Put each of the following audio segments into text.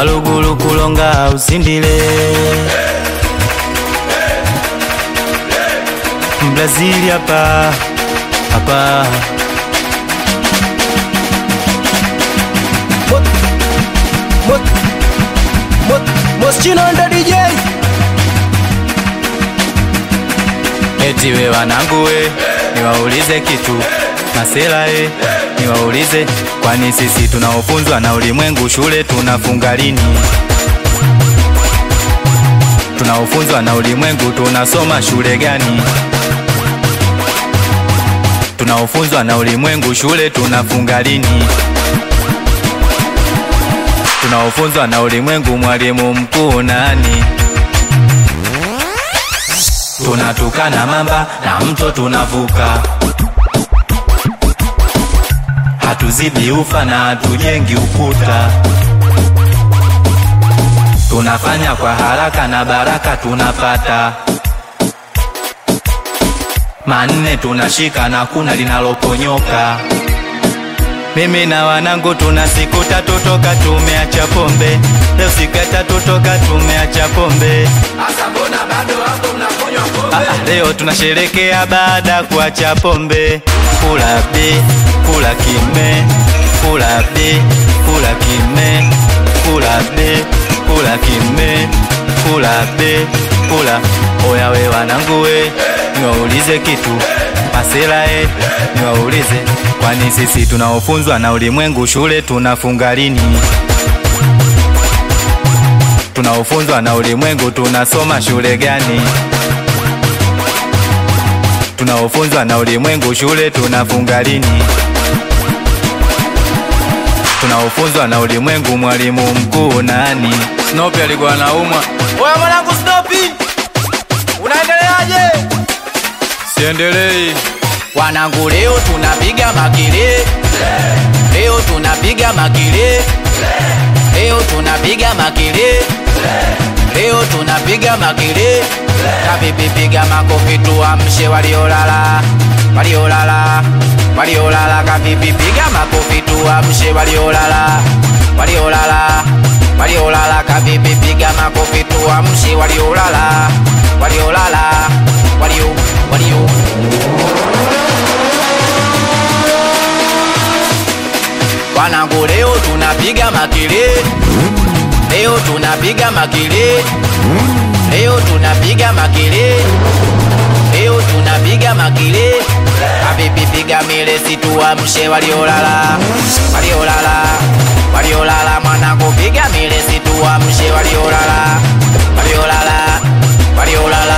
Waluguru kulonga usindile Brazil hapa hapa Moschino ndo DJ. Eti we wanangu we, niwaulize kitu Masela niwaulize, kwani sisi tunaofunzwa na ulimwengu shule tunafunga lini? Tunaofunzwa na ulimwengu tunasoma shule gani? Tunaofunzwa na ulimwengu shule tunafunga lini? Tunaofunzwa na ulimwengu mwalimu mkuu nani? Tunatukana mamba na mto tunavuka, hatuzibi ufa na hatujengi ukuta, tunafanya kwa haraka na baraka tunapata, manne tunashika na kuna linaloponyoka. Mimi na wanangu tuna siku tatu toka tumeacha pombe, leo siku ya tatu toka tumeacha pombe. Asa mbona bado hapo mnakunywa pombe? Leo tunasherekea baada kuacha pombe. Kula bi, kula kime, kula bi, kula kime, kula bi, kula kime, kula bi, kula. Oya we wanangu we, niwaulize kitu Masela niwaulize, kwani sisi tunaofunzwa na ulimwengu shule tunafunga lini? Tunaofunzwa na ulimwengu tunasoma shule gani? Tunaofunzwa na ulimwengu shule tunafunga lini? Tunaofunzwa na ulimwengu mwalimu mkuu nani? Snoopy alikuwa anaumwa. Oya mwanangu Snoopy, unaendeleaje? Siendelei. Wanangu leo tunapiga makile, leo tunapiga makile, leo tunapiga makile, leo tunapiga makile. Kabibi piga makofi tuamshe waliolala, waliolala, waliolala. Kabibi piga makofi tuamshe waliolala, waliolala, waliolala. Kabibi piga makofi tuamshe waliolala, waliolala, walio. Wanangu leo tunapiga makile, leo tunapiga makile, leo tunapiga makile, leo tunapiga makile. Habibi piga mile situamshe waliolala, waliolala, waliolala. Mwanangu piga mile situamshe waliolala, waliolala, waliolala.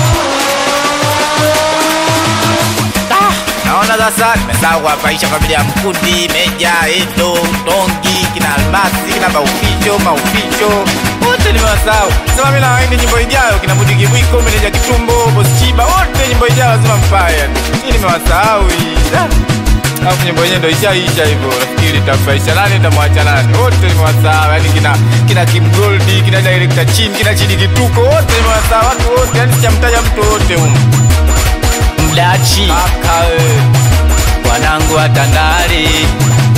Naona sasa nimesahau kuwapaisha familia Mkundi, Meja, Edo, Tongi, kina Almasi, kina Mauficho wote nimewasahau. Sema mimi nawaindi nyimbo ijayo kina Budi Kibwiko, Meneja Kitumbo, Boss Chiba, wote nyimbo ijayo lazima mpaya. Hii nimewasahau hii. Alafu nyimbo yenyewe ndio ishaisha hivyo. Nafikiri tafaisha nani nitamwacha nani? Wote nimewasahau. Yaani kina Kim Gold, kina Director Chim, kina Chidi Kituko, wote nimewasahau watu wote. Yaani sijamtaja mtu wote huko. Mdachi Akae wanangu wa Tandale